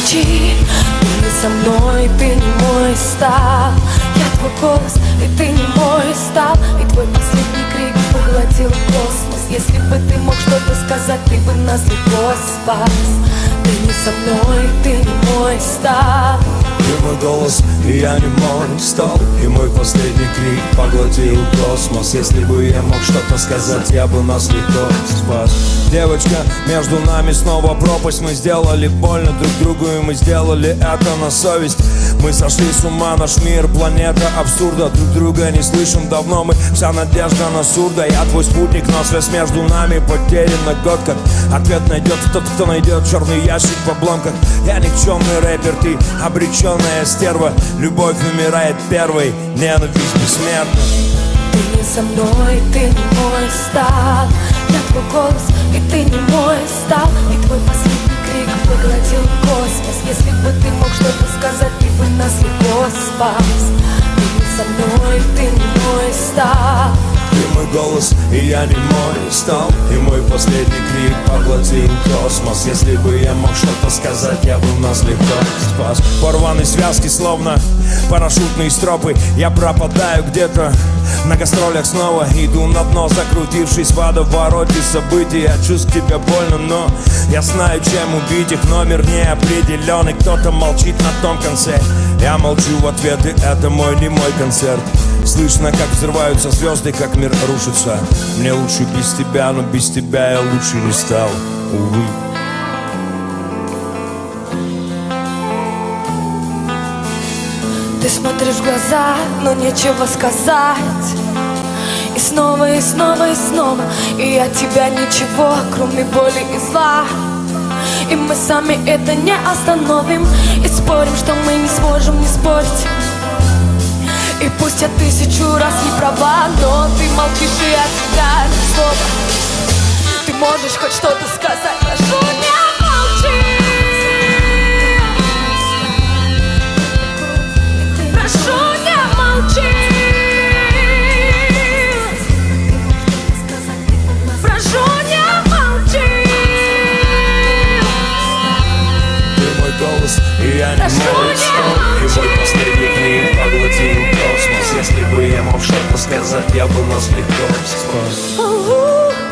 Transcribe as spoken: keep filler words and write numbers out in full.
молчи. Ты не со мной, ты не мой стал. Я твой голос, и ты не мой стал. И твой последний крик поглотил космос. Если бы ты мог что-то сказать, ты бы нас легко спас. Ты не со мной, ты не мой стал. Ты мой голос, и я не мой стал. И мой последний крик поглотил космос. Если бы я мог что-то сказать, я бы нас легко спас. Девочка, между нами снова пропасть. Мы сделали больно друг другу, и мы сделали это на совесть. Мы сошли с ума, наш мир, планета абсурда. Друг друга не слышим давно, мы вся надежда на сурда. Я твой спутник, но связь между нами потеряна год как. Ответ найдет тот, кто найдет черный ящик в обломках. Я никчемный рэпер, ты обреченная стерва. Любовь умирает первой, ненависть бессмертна. Ты не со мной, ты не мой стал. Я твой голос, и ты не мой стал. И твой последний крик поглотил космос. Если бы ты мог что-то сказать, ты бы нас легко спас. Ты не со мной, ты не мой стал. Ты мой голос, и я не мой стал. И мой последний крик поглотил космос. Если бы я мог что-то сказать, я бы нас легко спас. Порваны связки, словно парашютные стропы. Я пропадаю где-то на гастролях снова. Иду на дно, закрутившись в водовороте событий. Я чувствую тебя больно, но я знаю, чем убить их. Номер неопределенный, кто-то молчит на том конце. Я молчу в ответ, и это мой не мой концерт. Слышно, как взрываются звезды, как мир рушится. Мне лучше без тебя, но без тебя я лучше не стал, увы. Ты смотришь в глаза, но нечего сказать. И снова, и снова, и снова. И от тебя ничего, кроме боли и зла. И мы сами это не остановим. И спорим, что мы не сможем не спорить. И пусть я тысячу раз не права, но ты молчишь, и от тебя ни слова. Ты можешь хоть что-то сказать, прошу, не молчи. Прошу, не молчи. Прошу, не молчи. Ты мой голос, и я не мой стал. И мой последний крик поглотил космос. Если бы я мог что-то сказать, я бы нас легко спас.